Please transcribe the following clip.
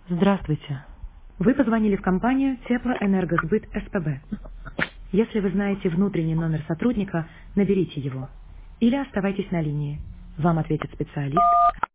Здравствуйте. Вы позвонили в компанию Теплоэнергосбыт СПБ. Если вы знаете внутренний номер сотрудника, наберите его. Или оставайтесь на линии. Вам ответит специалист.